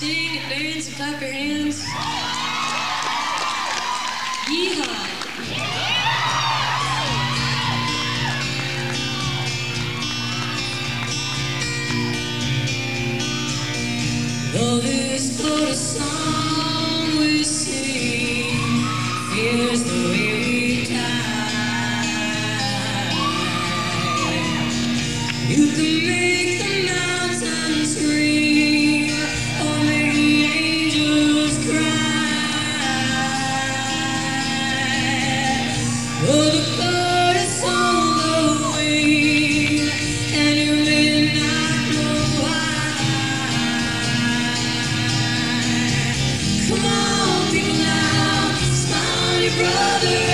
sing and dance and clap your hands. Yeehaw! Love is but a song we sing, fears the way we die. You can make the mountains scream, or make the angels cry. Oh, the bird is on the wing, and you may not know why. Come on, people now, smile on your brother.